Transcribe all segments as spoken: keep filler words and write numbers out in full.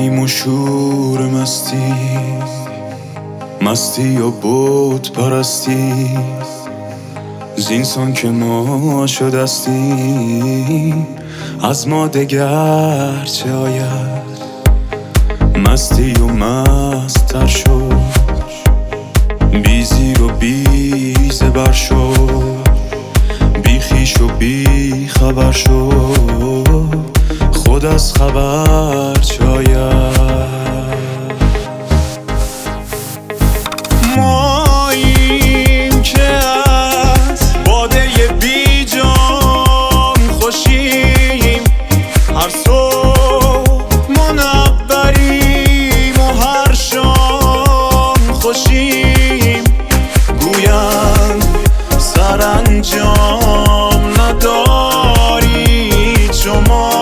ماییم و شور مستی، مستی و بود پرستی، زینسان که ما شدستی از ما دگر چه آید. مستی و مست تر شد، بی زیر و بی زبر شد، بی خویش و بی خبر شد، خود از خبر چه آید. ماییم که از باده بی جام خوشیم، هر صبح منوریم و هر شام خوشیم. گویم سرانجام ندارید شما،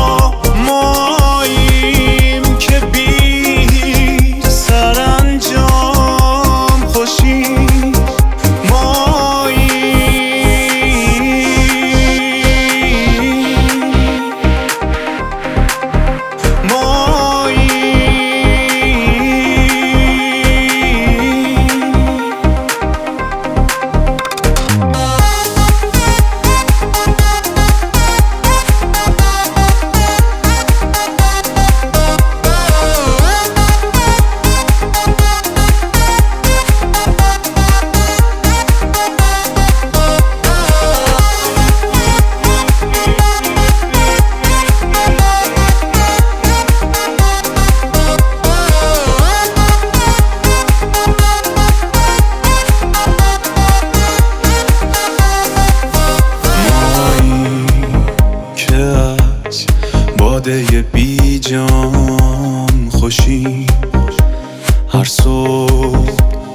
باده بی جام خوشیم، هر صبح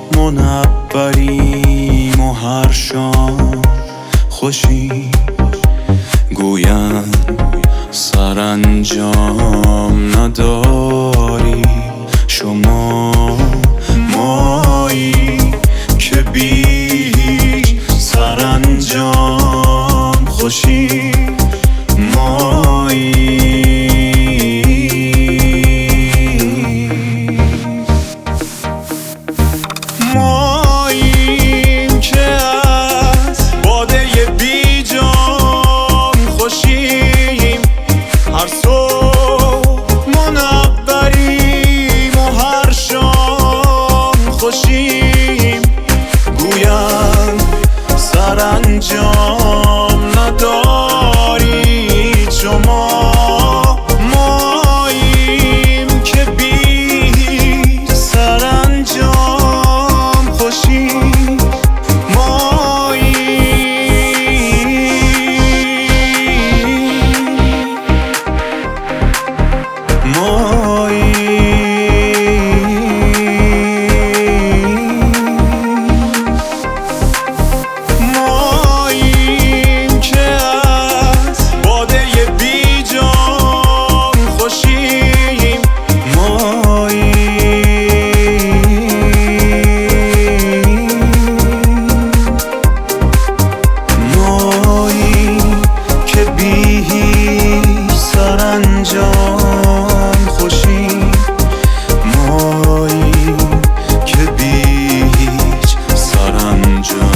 منوریم و هر شام خوشیم. گویم سرانجام نداری شما، مایی که بی سرانجام خوشیم. مایی ماییم که از باده بی جام خوشیم، هر صبح منوریم و هر شام خوشیم. گویم سرانجام ندارید شما، ماییم که بی سرانجام خوشیم. سرانجام خوشیم، مایی که بی هیچ سرانجام